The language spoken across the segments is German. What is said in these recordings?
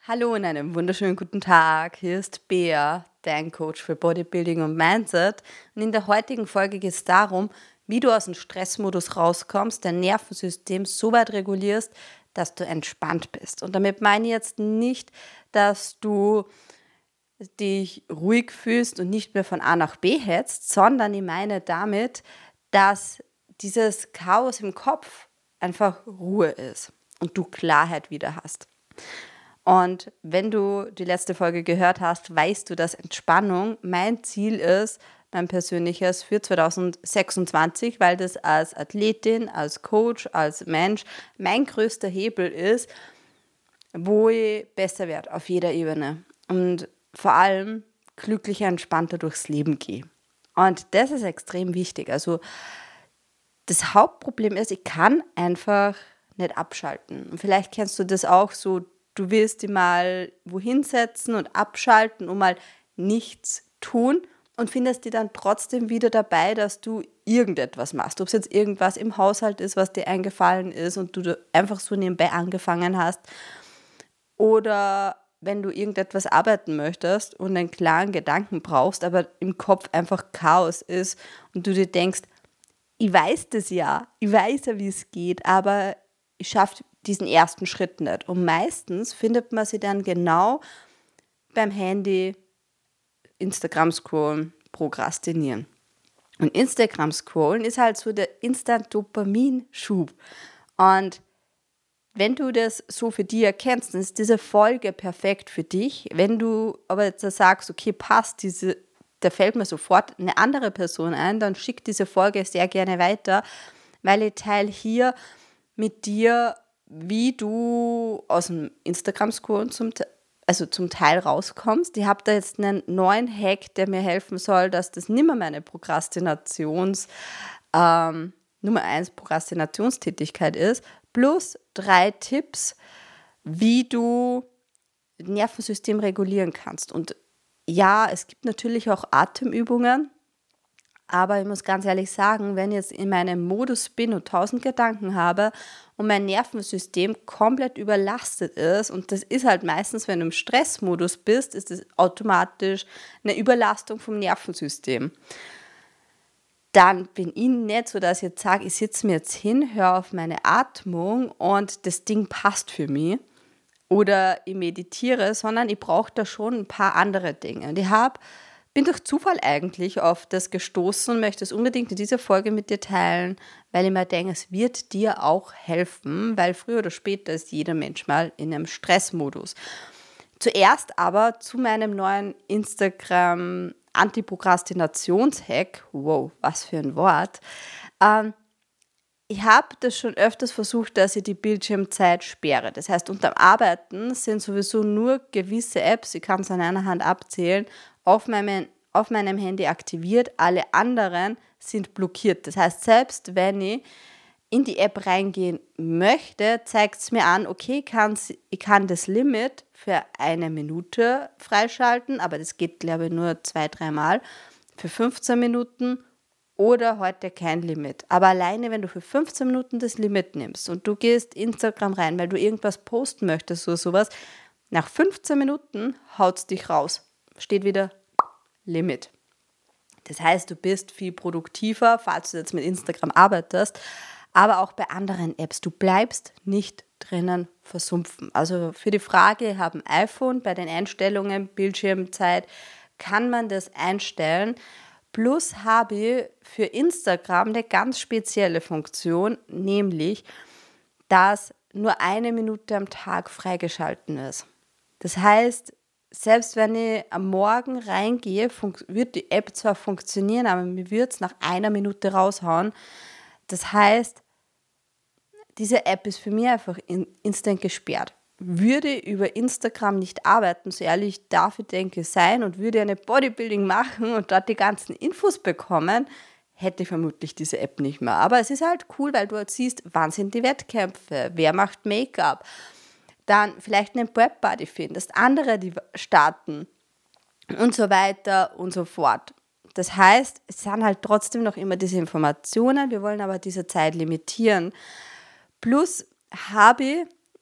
Hallo und einen wunderschönen guten Tag. Hier ist Bea, dein Coach für Bodybuilding und Mindset. Und in der heutigen Folge geht es darum, wie du aus dem Stressmodus rauskommst, dein Nervensystem so weit regulierst, dass du entspannt bist. Und damit meine ich jetzt nicht, dass du dich ruhig fühlst und nicht mehr von A nach B hetzt, sondern ich meine damit, dass dieses Chaos im Kopf einfach Ruhe ist und du Klarheit wieder hast. Und wenn du die letzte Folge gehört hast, weißt du, dass Entspannung mein Ziel ist, mein persönliches für 2026, weil das als Athletin, als Coach, als Mensch mein größter Hebel ist, wo ich besser werde auf jeder Ebene und vor allem glücklicher, entspannter durchs Leben gehe. Und das ist extrem wichtig. Also das Hauptproblem ist, ich kann einfach nicht abschalten. Und vielleicht kennst du das auch so, du willst dich mal wohin setzen und abschalten und mal nichts tun und findest dich dann trotzdem wieder dabei, dass du irgendetwas machst. Ob es jetzt irgendwas im Haushalt ist, was dir eingefallen ist und du einfach so nebenbei angefangen hast. Oder wenn du irgendetwas arbeiten möchtest und einen klaren Gedanken brauchst, aber im Kopf einfach Chaos ist und du dir denkst, ich weiß das ja, ich weiß ja, wie es geht, aber ich schaffe diesen ersten Schritt nicht. Und meistens findet man sie dann genau beim Handy, Instagram scrollen, prokrastinieren. Und Instagram scrollen ist halt so der Instant-Dopaminschub. Und wenn du das so für dich erkennst, dann ist diese Folge perfekt für dich. Wenn du aber jetzt sagst, okay, passt, da fällt mir sofort eine andere Person ein, dann schick diese Folge sehr gerne weiter, weil ich teile hier mit dir, wie du aus dem Instagram-Scrollen zum Teil rauskommst. Ich habe da jetzt einen neuen Hack, der mir helfen soll, dass das nicht mehr meine Nummer 1 Prokrastinationstätigkeit ist, plus 3 Tipps, wie du das Nervensystem regulieren kannst. Und ja, es gibt natürlich auch Atemübungen, aber ich muss ganz ehrlich sagen, wenn ich jetzt in meinem Modus bin und 1000 Gedanken habe und mein Nervensystem komplett überlastet ist, und das ist halt meistens, wenn du im Stressmodus bist, ist das automatisch eine Überlastung vom Nervensystem. Dann bin ich nicht so, dass ich jetzt sage, ich sitze mir jetzt hin, höre auf meine Atmung und das Ding passt für mich oder ich meditiere, sondern ich brauche da schon ein paar andere Dinge. Und bin durch Zufall eigentlich auf das gestoßen und möchte es unbedingt in dieser Folge mit dir teilen, weil ich mir denke, es wird dir auch helfen, weil früher oder später ist jeder Mensch mal in einem Stressmodus. Zuerst aber zu meinem neuen Instagram Antiprokrastinations-Hack. Wow, was für ein Wort. Ich habe das schon öfters versucht, dass ich die Bildschirmzeit sperre. Das heißt, unterm Arbeiten sind sowieso nur gewisse Apps, ich kann es an einer Hand abzählen, auf meinem Handy aktiviert. Alle anderen sind blockiert. Das heißt, selbst wenn ich in die App reingehen möchte, zeigt es mir an, okay, ich kann das Limit für 1 Minute freischalten, aber das geht, glaube ich, nur 2-3 Mal, für 15 Minuten oder heute kein Limit. Aber alleine, wenn du für 15 Minuten das Limit nimmst und du gehst Instagram rein, weil du irgendwas posten möchtest oder sowas, nach 15 Minuten haut es dich raus. Steht wieder Limit. Das heißt, du bist viel produktiver, falls du jetzt mit Instagram arbeitest, aber auch bei anderen Apps. Du bleibst nicht drinnen versumpfen. Also für die Frage, ich habe ein iPhone, bei den Einstellungen Bildschirmzeit kann man das einstellen. Plus habe ich für Instagram eine ganz spezielle Funktion, nämlich, dass nur 1 Minute am Tag freigeschalten ist. Das heißt, selbst wenn ich am Morgen reingehe, wird die App zwar funktionieren, aber mir wird es nach 1 Minute raushauen. Das heißt, diese App ist für mich einfach instant gesperrt. Würde über Instagram nicht arbeiten, so ehrlich darf ich denke sein, und würde eine Bodybuilding machen und dort die ganzen Infos bekommen, hätte ich vermutlich diese App nicht mehr. Aber es ist halt cool, weil du halt siehst, wann sind die Wettkämpfe, wer macht Make-up, dann vielleicht einen Prep-Buddy findest, andere, die starten und so weiter und so fort. Das heißt, es sind halt trotzdem noch immer diese Informationen, wir wollen aber diese Zeit limitieren. Plus habe ich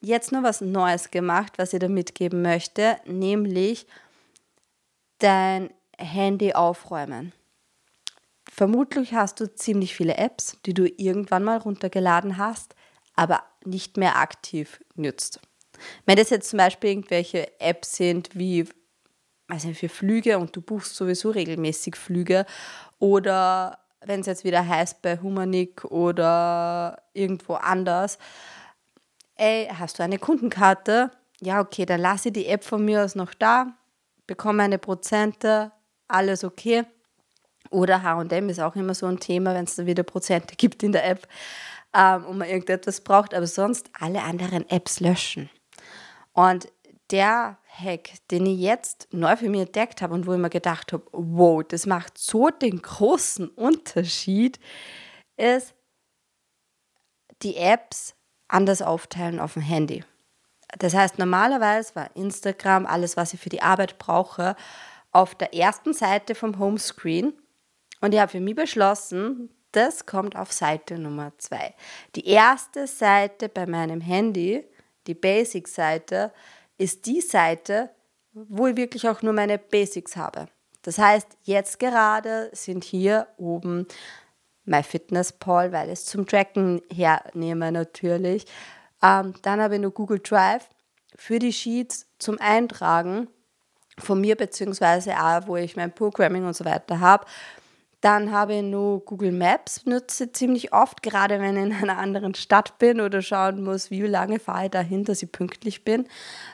jetzt noch was Neues gemacht, was ich da mitgeben möchte, nämlich dein Handy aufräumen. Vermutlich hast du ziemlich viele Apps, die du irgendwann mal runtergeladen hast, aber nicht mehr aktiv nützt. Wenn das jetzt zum Beispiel irgendwelche Apps sind wie für Flüge und du buchst sowieso regelmäßig Flüge oder wenn es jetzt wieder heißt bei Humanik oder irgendwo anders, hast du eine Kundenkarte? Ja, okay, dann lasse ich die App von mir aus noch da, bekomme meine Prozente, alles okay. Oder H&M ist auch immer so ein Thema, wenn es da wieder Prozente gibt in der App und man irgendetwas braucht, aber sonst alle anderen Apps löschen. Und der Hack, den ich jetzt neu für mich entdeckt habe und wo ich mir gedacht habe, wow, das macht so den großen Unterschied, ist die Apps anders aufteilen auf dem Handy. Das heißt, normalerweise war Instagram, alles, was ich für die Arbeit brauche, auf der ersten Seite vom Homescreen. Und ich habe für mich beschlossen, das kommt auf Seite Nummer 2. Die erste Seite bei meinem Handy, die Basic-Seite, ist die Seite, wo ich wirklich auch nur meine Basics habe. Das heißt, jetzt gerade sind hier oben MyFitnessPal, weil ich es zum Tracken hernehme natürlich. Dann habe ich noch Google Drive für die Sheets zum Eintragen von mir, beziehungsweise auch, wo ich mein Programming und so weiter habe. Dann habe ich noch Google Maps, nutze ziemlich oft, gerade wenn ich in einer anderen Stadt bin oder schauen muss, wie lange fahre ich dahin, dass ich pünktlich bin.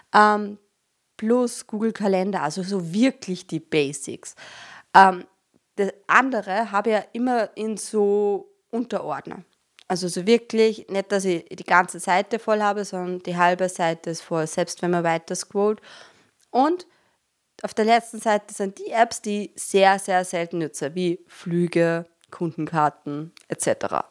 Plus Google Kalender, also so wirklich die Basics. Das andere habe ich ja immer in so Unterordner. Also so wirklich, nicht, dass ich die ganze Seite voll habe, sondern die halbe Seite ist voll, selbst wenn man weiter scrollt. Und auf der letzten Seite sind die Apps, die ich sehr, sehr selten nutze, wie Flüge, Kundenkarten etc.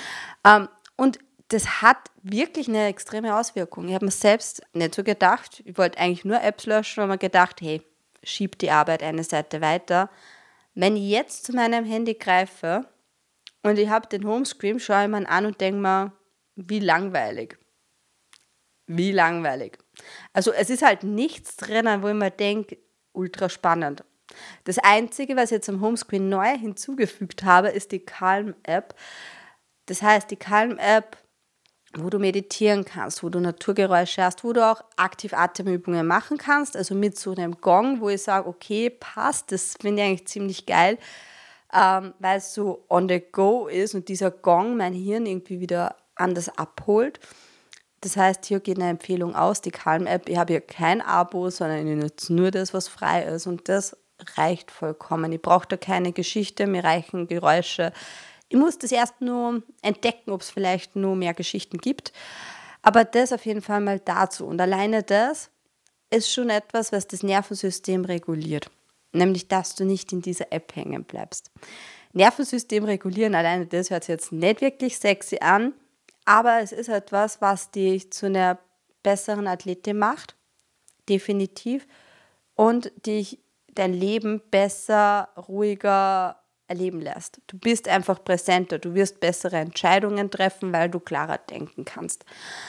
Und das hat wirklich eine extreme Auswirkung. Ich habe mir selbst nicht so gedacht, ich wollte eigentlich nur Apps löschen, aber mir gedacht, hey, schieb die Arbeit eine Seite weiter. Wenn ich jetzt zu meinem Handy greife und ich habe den Homescreen, schaue ich mir an und denke mir, wie langweilig. Wie langweilig. Also es ist halt nichts drin, wo ich mir denke, ultra spannend. Das Einzige, was ich jetzt am Homescreen neu hinzugefügt habe, ist die Calm-App. Das heißt, die Calm-App, wo du meditieren kannst, wo du Naturgeräusche hast, wo du auch aktiv Atemübungen machen kannst, also mit so einem Gong, wo ich sage, okay, passt, das finde ich eigentlich ziemlich geil, weil es so on the go ist und dieser Gong mein Hirn irgendwie wieder anders abholt. Das heißt, hier geht eine Empfehlung aus, die Calm-App, ich habe hier kein Abo, sondern ich nutze nur das, was frei ist und das reicht vollkommen. Ich brauche da keine Geschichte, mir reichen Geräusche. Ich muss das erst nur entdecken, ob es vielleicht nur mehr Geschichten gibt, aber das auf jeden Fall mal dazu. Und alleine das ist schon etwas, was das Nervensystem reguliert, nämlich, dass du nicht in dieser App hängen bleibst. Nervensystem regulieren, alleine das hört sich jetzt nicht wirklich sexy an, aber es ist etwas, was dich zu einer besseren Athletin macht, definitiv, und dich dein Leben besser, ruhiger erleben lässt. Du bist einfach präsenter, du wirst bessere Entscheidungen treffen, weil du klarer denken kannst.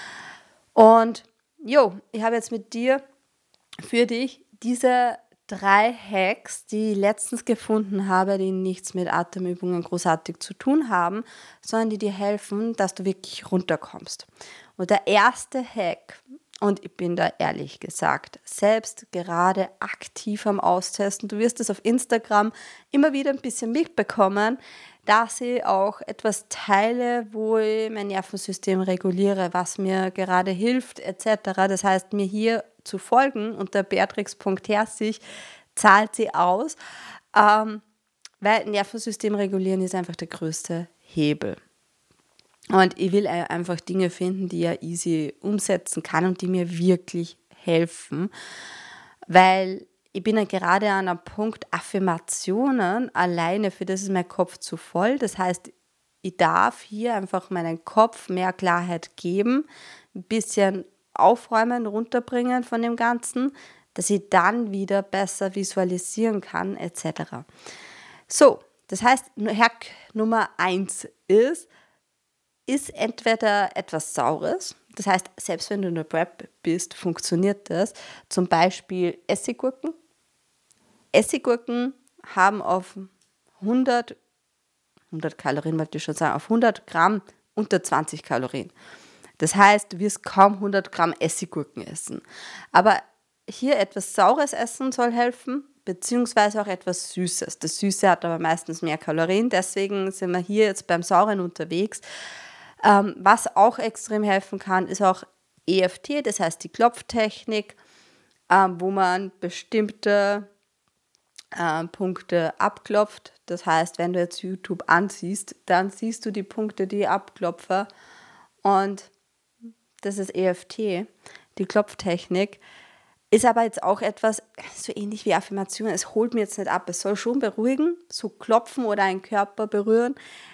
Und ich habe jetzt mit dir für dich diese 3 Hacks, die ich letztens gefunden habe, die nichts mit Atemübungen großartig zu tun haben, sondern die dir helfen, dass du wirklich runterkommst. Und der erste Hack, und ich bin da ehrlich gesagt selbst gerade aktiv am Austesten, du wirst es auf Instagram immer wieder ein bisschen mitbekommen, dass ich auch etwas teile, wo ich mein Nervensystem reguliere, was mir gerade hilft etc. Das heißt, mir hier zu folgen unter beatrix.herzig zahlt sie aus, weil Nervensystem regulieren ist einfach der größte Hebel. Und ich will einfach Dinge finden, die ich easy umsetzen kann und die mir wirklich helfen, weil ich bin ja gerade an einem Punkt Affirmationen alleine, für das ist mein Kopf zu voll. Das heißt, ich darf hier einfach meinen Kopf mehr Klarheit geben, ein bisschen aufräumen, runterbringen von dem Ganzen, dass ich dann wieder besser visualisieren kann, etc. So, das heißt, Hack Nummer 1 ist entweder etwas Saures, Das heißt, selbst wenn du in der Prep bist, funktioniert das. Zum Beispiel Essiggurken. Essiggurken haben auf 100 Kalorien, wollte ich schon sagen, auf 100 Gramm unter 20 Kalorien. Das heißt, du wirst kaum 100 Gramm Essiggurken essen. Aber hier etwas Saures essen soll helfen, beziehungsweise auch etwas Süßes. Das Süße hat aber meistens mehr Kalorien, deswegen sind wir hier jetzt beim Sauren unterwegs. Was auch extrem helfen kann, ist auch EFT, das heißt die Klopftechnik, wo man bestimmte Punkte abklopft. Das heißt, wenn du jetzt YouTube ansiehst, dann siehst du die Punkte, die ich abklopfe. Und das ist EFT, die Klopftechnik. Ist aber jetzt auch etwas, so ähnlich wie Affirmation, es holt mir jetzt nicht ab. Es soll schon beruhigen, so klopfen oder einen Körper berühren.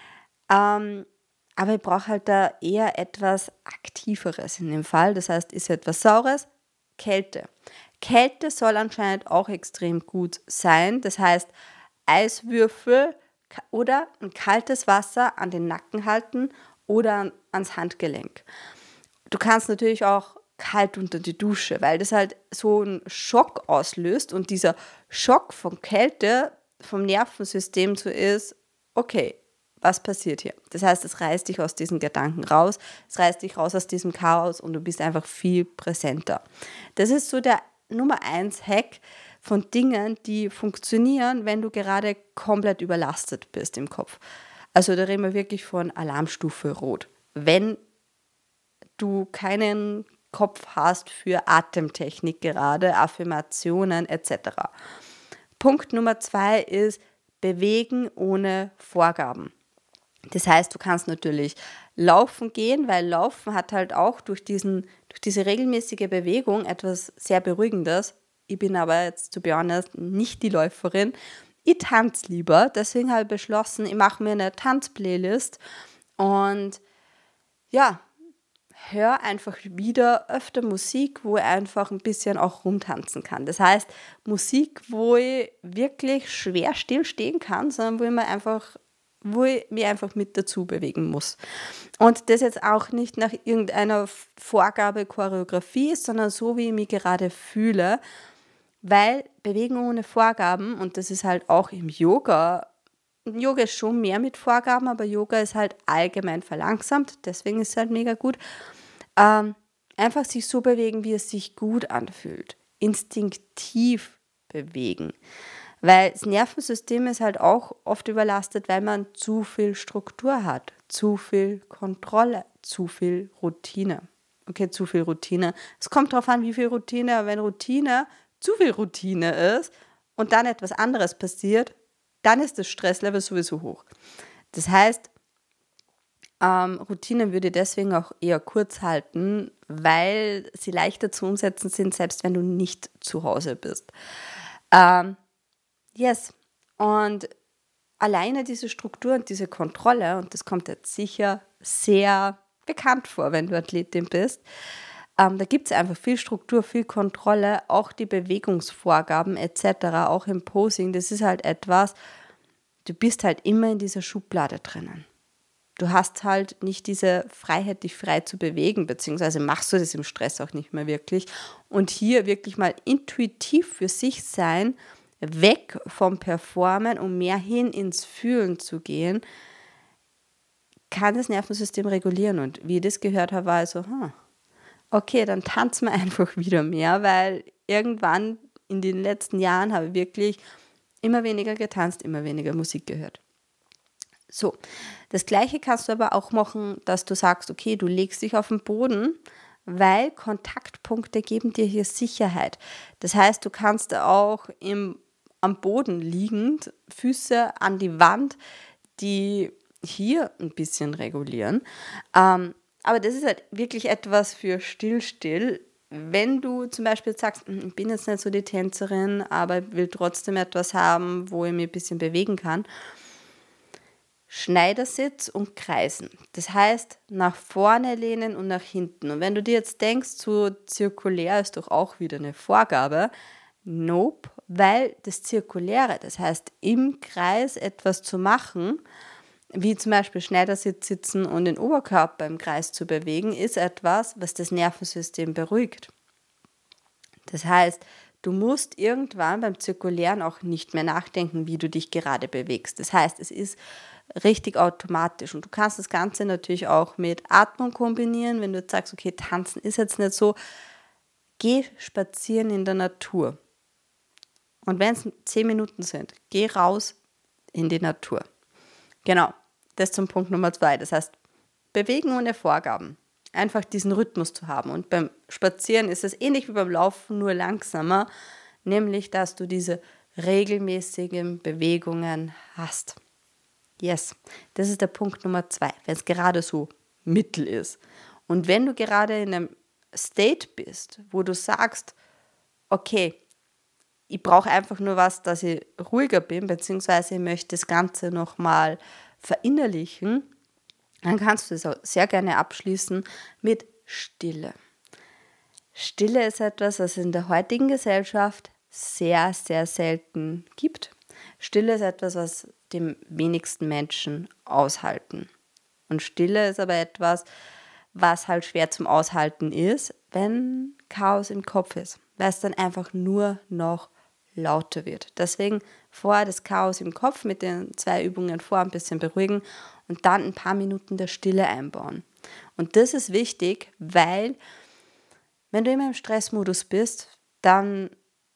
Aber ich brauche halt da eher etwas Aktiveres in dem Fall. Das heißt, ist etwas Saures, Kälte. Kälte soll anscheinend auch extrem gut sein. Das heißt, Eiswürfel oder ein kaltes Wasser an den Nacken halten oder ans Handgelenk. Du kannst natürlich auch kalt unter die Dusche, weil das halt so einen Schock auslöst und dieser Schock von Kälte vom Nervensystem so ist, okay, was passiert hier? Das heißt, es reißt dich aus diesen Gedanken raus, es reißt dich raus aus diesem Chaos und du bist einfach viel präsenter. Das ist so der Nummer 1 Hack von Dingen, die funktionieren, wenn du gerade komplett überlastet bist im Kopf. Also da reden wir wirklich von Alarmstufe Rot. Wenn du keinen Kopf hast für Atemtechnik gerade, Affirmationen etc. Punkt Nummer 2 ist Bewegen ohne Vorgaben. Das heißt, du kannst natürlich laufen gehen, weil Laufen hat halt auch durch diese regelmäßige Bewegung etwas sehr Beruhigendes. Ich bin aber jetzt, to be honest, nicht die Läuferin. Ich tanze lieber, deswegen habe ich beschlossen, ich mache mir eine Tanzplaylist und ja, höre einfach wieder öfter Musik, wo ich einfach ein bisschen auch rumtanzen kann. Das heißt, Musik, wo ich wirklich schwer stillstehen kann, sondern wo ich mich einfach mit dazu bewegen muss. Und das jetzt auch nicht nach irgendeiner Vorgabe, Choreografie, sondern so, wie ich mich gerade fühle, weil Bewegen ohne Vorgaben, und das ist halt auch im Yoga ist schon mehr mit Vorgaben, aber Yoga ist halt allgemein verlangsamt, deswegen ist es halt mega gut, einfach sich so bewegen, wie es sich gut anfühlt, instinktiv bewegen. Weil das Nervensystem ist halt auch oft überlastet, weil man zu viel Struktur hat, zu viel Kontrolle, zu viel Routine. Okay, zu viel Routine. Es kommt darauf an, wie viel Routine, aber wenn Routine zu viel Routine ist und dann etwas anderes passiert, dann ist das Stresslevel sowieso hoch. Das heißt, Routinen würde ich deswegen auch eher kurz halten, weil sie leichter zu umsetzen sind, selbst wenn du nicht zu Hause bist. Yes, und alleine diese Struktur und diese Kontrolle, und das kommt jetzt sicher sehr bekannt vor, wenn du Athletin bist, da gibt es einfach viel Struktur, viel Kontrolle, auch die Bewegungsvorgaben etc., auch im Posing, das ist halt etwas, du bist halt immer in dieser Schublade drinnen. Du hast halt nicht diese Freiheit, dich frei zu bewegen, beziehungsweise machst du das im Stress auch nicht mehr wirklich. Und hier wirklich mal intuitiv für sich sein, weg vom Performen, um mehr hin ins Fühlen zu gehen, kann das Nervensystem regulieren. Und wie ich das gehört habe, war ich so, okay, dann tanzen wir einfach wieder mehr, weil irgendwann in den letzten Jahren habe ich wirklich immer weniger getanzt, immer weniger Musik gehört. So, das Gleiche kannst du aber auch machen, dass du sagst, okay, du legst dich auf den Boden, weil Kontaktpunkte geben dir hier Sicherheit. Das heißt, du kannst auch am Boden liegend, Füße an die Wand, die hier ein bisschen regulieren. Aber das ist halt wirklich etwas für still. Wenn du zum Beispiel sagst, ich bin jetzt nicht so die Tänzerin, aber will trotzdem etwas haben, wo ich mich ein bisschen bewegen kann, Schneidersitz und kreisen. Das heißt, nach vorne lehnen und nach hinten. Und wenn du dir jetzt denkst, so zirkulär ist doch auch wieder eine Vorgabe, nope, weil das Zirkuläre, das heißt im Kreis etwas zu machen, wie zum Beispiel Schneidersitz sitzen und den Oberkörper im Kreis zu bewegen, ist etwas, was das Nervensystem beruhigt. Das heißt, du musst irgendwann beim Zirkulären auch nicht mehr nachdenken, wie du dich gerade bewegst. Das heißt, es ist richtig automatisch und du kannst das Ganze natürlich auch mit Atmung kombinieren, wenn du jetzt sagst, okay, tanzen ist jetzt nicht so, geh spazieren in der Natur. Und wenn es 10 Minuten sind, geh raus in die Natur. Genau, das zum Punkt Nummer 2. Das heißt, bewegen ohne Vorgaben. Einfach diesen Rhythmus zu haben. Und beim Spazieren ist es ähnlich wie beim Laufen, nur langsamer. Nämlich, dass du diese regelmäßigen Bewegungen hast. Yes, das ist der Punkt Nummer 2, wenn es gerade so mittel ist. Und wenn du gerade in einem State bist, wo du sagst, okay, ich brauche einfach nur was, dass ich ruhiger bin, beziehungsweise ich möchte das Ganze nochmal verinnerlichen, dann kannst du es auch sehr gerne abschließen mit Stille. Stille ist etwas, was es in der heutigen Gesellschaft sehr, sehr selten gibt. Stille ist etwas, was die wenigsten Menschen aushalten. Und Stille ist aber etwas, was halt schwer zum Aushalten ist, wenn Chaos im Kopf ist, weil es dann einfach nur noch lauter wird. Deswegen vorher das Chaos im Kopf mit den 2 Übungen vor ein bisschen beruhigen und dann ein paar Minuten der Stille einbauen. Und das ist wichtig, weil wenn du immer im Stressmodus bist, dann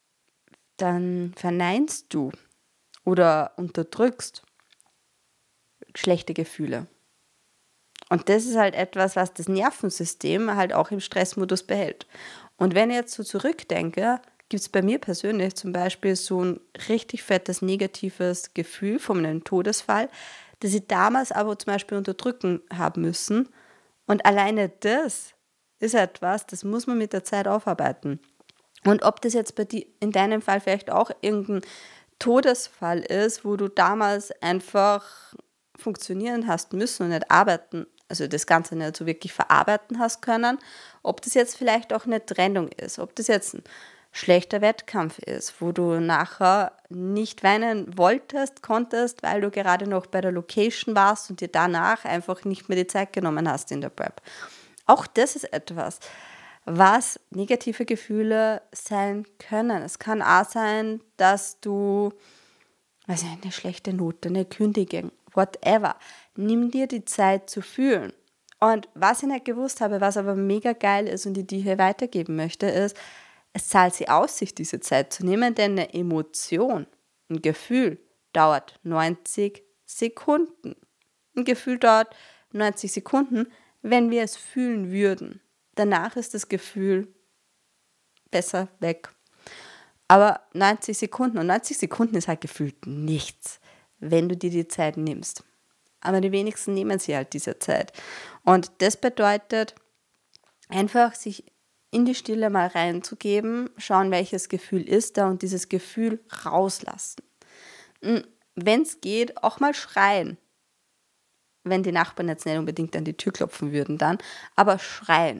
verneinst du oder unterdrückst schlechte Gefühle. Und das ist halt etwas, was das Nervensystem halt auch im Stressmodus behält. Und wenn ich jetzt so zurückdenke, gibt es bei mir persönlich zum Beispiel so ein richtig fettes negatives Gefühl von einem Todesfall, das ich damals aber zum Beispiel unterdrücken haben müssen. Und alleine das ist etwas, das muss man mit der Zeit aufarbeiten. Und ob das jetzt bei dir, in deinem Fall vielleicht auch irgendein Todesfall ist, wo du damals einfach funktionieren hast müssen und nicht arbeiten, also das Ganze nicht so wirklich verarbeiten hast können, ob das jetzt vielleicht auch eine Trennung ist, ob das jetzt ein schlechter Wettkampf ist, wo du nachher nicht weinen wolltest, konntest, weil du gerade noch bei der Location warst und dir danach einfach nicht mehr die Zeit genommen hast in der Prep. Auch das ist etwas, was negative Gefühle sein können. Es kann auch sein, dass du eine schlechte Note, eine Kündigung, whatever. Nimm dir die Zeit zu fühlen. Und was ich nicht gewusst habe, was aber mega geil ist und ich dir hier weitergeben möchte, ist, es zahlt sich aus, sich diese Zeit zu nehmen, denn eine Emotion, ein Gefühl dauert 90 Sekunden. Ein Gefühl dauert 90 Sekunden, wenn wir es fühlen würden. Danach ist das Gefühl besser weg. Aber 90 Sekunden, und 90 Sekunden ist halt gefühlt nichts, wenn du dir die Zeit nimmst. Aber die wenigsten nehmen sich halt diese Zeit. Und das bedeutet, einfach sich in die Stille mal reinzugeben, schauen, welches Gefühl ist da und dieses Gefühl rauslassen. Wenn es geht, auch mal schreien. Wenn die Nachbarn jetzt nicht unbedingt an die Tür klopfen würden dann, aber schreien.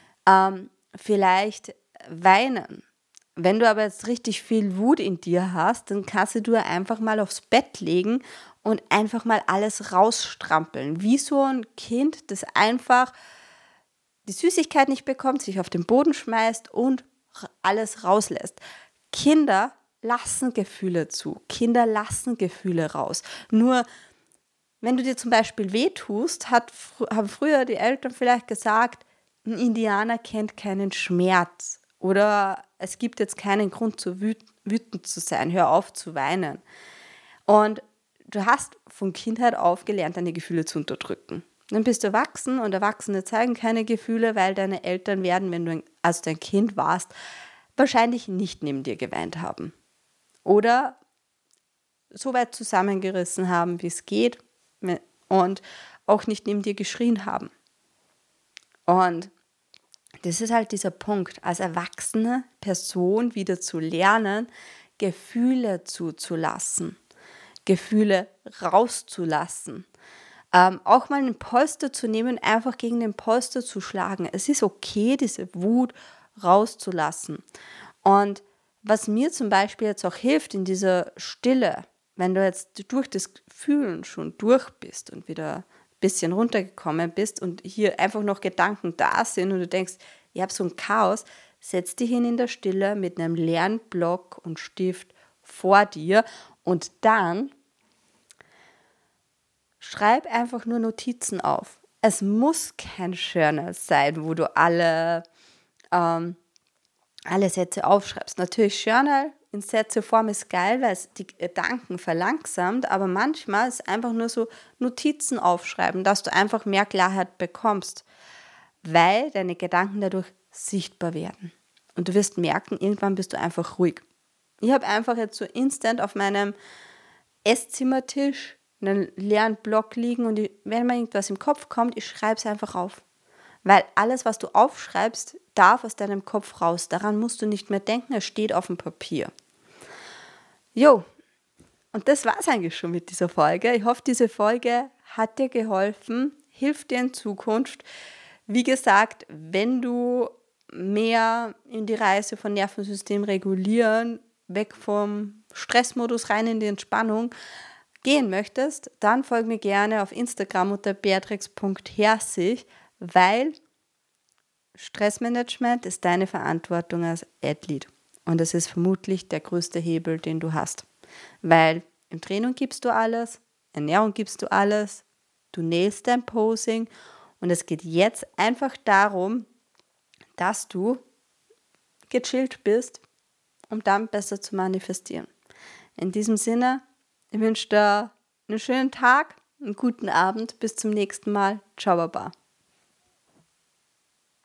Vielleicht weinen. Wenn du aber jetzt richtig viel Wut in dir hast, dann kannst du einfach mal aufs Bett legen und einfach mal alles rausstrampeln. Wie so ein Kind, das einfach die Süßigkeit nicht bekommt, sich auf den Boden schmeißt und alles rauslässt. Kinder lassen Gefühle zu. Kinder lassen Gefühle raus. Nur wenn du dir zum Beispiel wehtust, haben früher die Eltern vielleicht gesagt, ein Indianer kennt keinen Schmerz. Oder es gibt jetzt keinen Grund, zu wütend zu sein. Hör auf zu weinen. Und du hast von Kindheit auf gelernt, deine Gefühle zu unterdrücken. Dann bist du erwachsen und Erwachsene zeigen keine Gefühle, weil deine Eltern werden, wenn du als dein Kind warst, wahrscheinlich nicht neben dir geweint haben. Oder so weit zusammengerissen haben, wie es geht und auch nicht neben dir geschrien haben. Und das ist halt dieser Punkt, als erwachsene Person wieder zu lernen, Gefühle zuzulassen, Gefühle rauszulassen. Auch mal einen Polster zu nehmen, einfach gegen den Polster zu schlagen. Es ist okay, diese Wut rauszulassen. Und was mir zum Beispiel jetzt auch hilft in dieser Stille, wenn du jetzt durch das Fühlen schon durch bist und wieder ein bisschen runtergekommen bist und hier einfach noch Gedanken da sind und du denkst, ich habe so ein Chaos, setz dich hin in der Stille mit einem leeren Block und Stift vor dir und dann schreib einfach nur Notizen auf. Es muss kein Journal sein, wo du alle Sätze aufschreibst. Natürlich Journal in Sätzeform ist geil, weil es die Gedanken verlangsamt, aber manchmal ist einfach nur so Notizen aufschreiben, dass du einfach mehr Klarheit bekommst, weil deine Gedanken dadurch sichtbar werden. Und du wirst merken, irgendwann bist du einfach ruhig. Ich habe einfach jetzt so instant auf meinem Esszimmertisch einen leeren Block liegen und wenn mir irgendwas im Kopf kommt, ich schreibe es einfach auf. Weil alles, was du aufschreibst, darf aus deinem Kopf raus. Daran musst du nicht mehr denken, es steht auf dem Papier. Jo, und das war es eigentlich schon mit dieser Folge. Ich hoffe, diese Folge hat dir geholfen, hilft dir in Zukunft. Wie gesagt, wenn du mehr in die Reise von Nervensystem regulieren, weg vom Stressmodus rein in die Entspannung gehen möchtest, dann folg mir gerne auf Instagram unter beatrix.herzig, weil Stressmanagement ist deine Verantwortung als Athlet. Und das ist vermutlich der größte Hebel, den du hast. Weil im Training gibst du alles, Ernährung gibst du alles, du nailst dein Posing und es geht jetzt einfach darum, dass du gechillt bist, um dann besser zu manifestieren. In diesem Sinne, ich wünsche dir einen schönen Tag, einen guten Abend, bis zum nächsten Mal. Ciao, Baba.